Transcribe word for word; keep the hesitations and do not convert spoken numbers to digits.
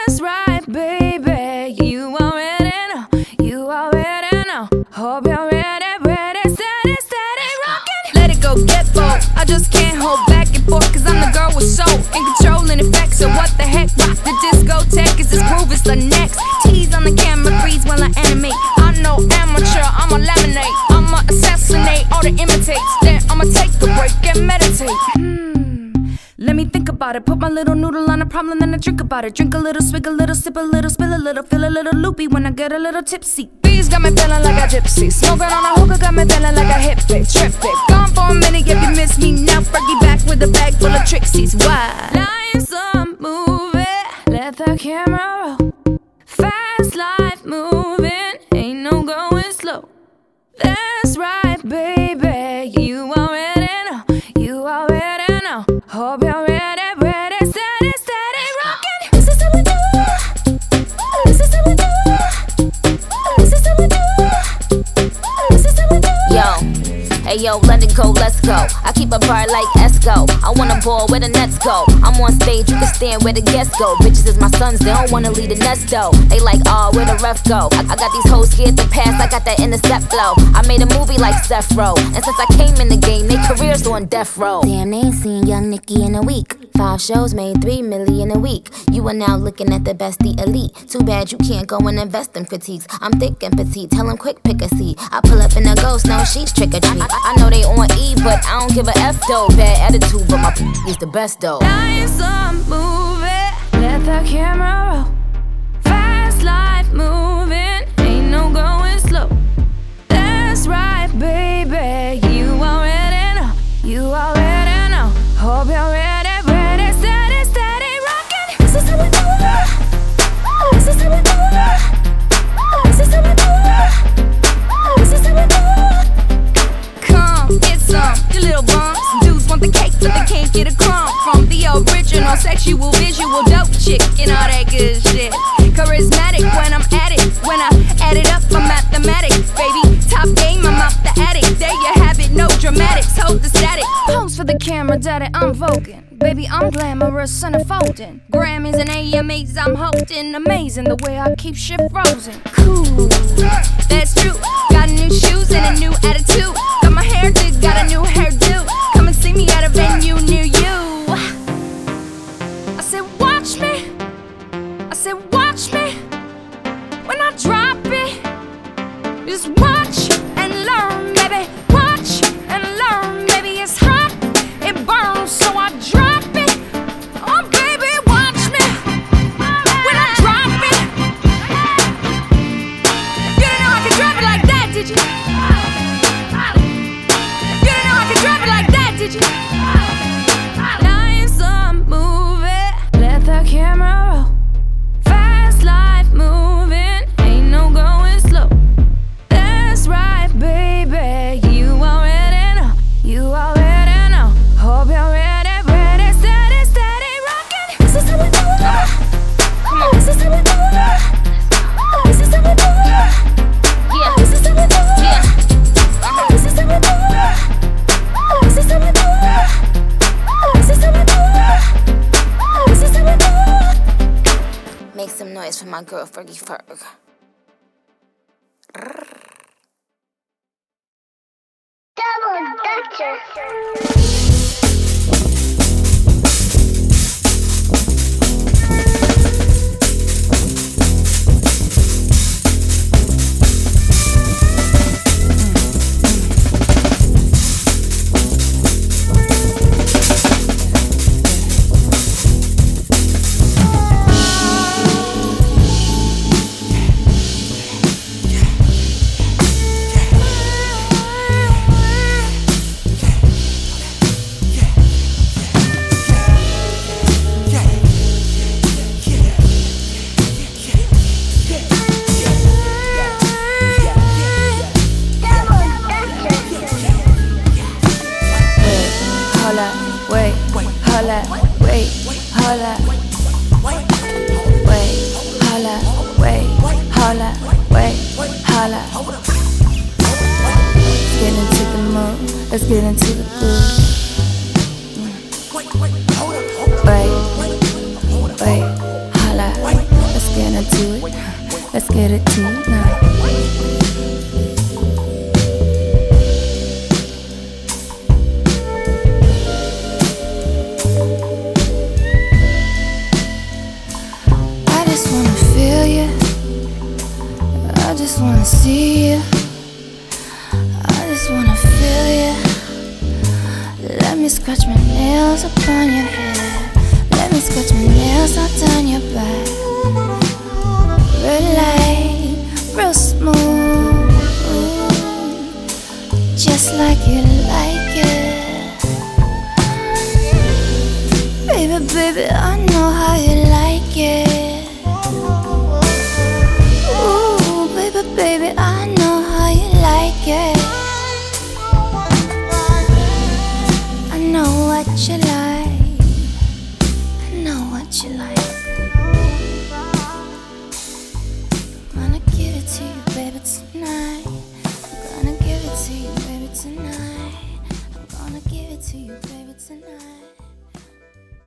That's right, baby. You already know. You already know. Hope you're ready, ready, steady, steady, rockin'. Let it go, get bold. I just can't hold back and forth, cause I'm the girl with soul and control and effect. So what the heck? Rock the discotheque, is this groove is the next. Tease on the camera, freeze while I animate. I know amateur, I'ma laminate. I'ma assassinate all the imitates. Then I'ma take a break and meditate. Hmm, let me think about it. Put my little noodle on a problem, then I drink about it. Drink a little, swig a little, sip a little, spill a little, feel a little loopy when I get a little tipsy. Bees got me feeling like a gypsy. Smoking on a hookah got me feeling like a hippie. Trippy, gone for a minute if you miss me now. Fergie back with a bag full of tricksies. Why? Life's a movie, let the camera roll. Fast life moving, ain't no going slow. That's right, baby. You already know. You already know. Hope you're ready, ready, steady, steady, rockin'. This is how we do. This is how we do. This is how we do. This is how we do. Yo, hey yo, let it go, let's go. I keep a bar like Esco. I wanna ball where the nets go. I'm on stage, you can stand where the guests go. Bitches is my sons, they don't wanna leave the nest though. They like, oh, where the ref go? I, I got these hoes scared to pass, I got that intercept flow. I made a movie like Seth Row, and since I came in the game, they careers on death row. Damn, they ain't seen Young Nicki in a week. Five shows made three million a week. You are now looking at the best, the elite. Too bad you can't go and invest in critiques. I'm thick and petite, tell them quick pick a seat. I pull up in a ghost, no she's trick or treat. I, I know they on E, but I don't give a F though. Bad attitude, but my is the best though. Life's a movie, let the camera roll. Fast life moving, ain't no going slow. That's right, baby. You already know. You already know. Hope you're ready, ready, steady, steady, rockin'. This is how we do it. This is how we do it. This is how we do it. This is how we do it. Come, get some, you little bums. Dudes want the cake, but they can't get a crumb from the original sexual, visual, dope chick and all that good shit. Charismatic when I'm at it. When I add it up, I'm mathematics, baby. Top game, I'm out the attic. There you have it, no dramatics, hold the static. Pose for the camera, daddy, I'm voguing. Baby, I'm glamorous and unfolding. Grammys and A M As, I'm holding. Amazing the way I keep shit frozen. Cool, that's true. Got new shoes and a new attitude. Got my hair did, got a new hairdo. Come and see me at a venue near you. I said, watch me. I said, watch me. When I drop it, just watch and learn, baby. Watch and learn, baby. It's hot, it burns, so I drop it. Oh, baby, watch me. When I drop it, you didn't know I could drop it like that, did you? You didn't know I could drop it like that, did you? Life's a movie, let the camera roll. Fast life moving, ain't no going slow. That's right, baby. You already know. You already know. Hope you're ready, ready, steady, steady, rockin'. This is how we do it. Come on. This is how we do it. This is how we do it. Yeah, This is how we do it. yeah. Uh-huh. This is how we do it. This is how we do it. This is how we do it. This is how we do it. Make some noise for my girl Fergie Ferg. Double Dutcher. holla, wait, holla. Let's get into the mood, let's get into the groove. Wait, wait, holla. let's get it tonight. I just wanna feel you, I just wanna see you, I just wanna feel you. Let me scratch my nails upon your hair, let me scratch my nails all down your back. Red light, real smooth, just like you like it. Baby, baby, I know how you like it. Ooh, baby, baby, I know how you like it. I know what you like, I know what you like. I'm gonna give it to you, baby, tonight. I'm gonna give it to you, baby, tonight. I'm gonna give it to you, baby, tonight.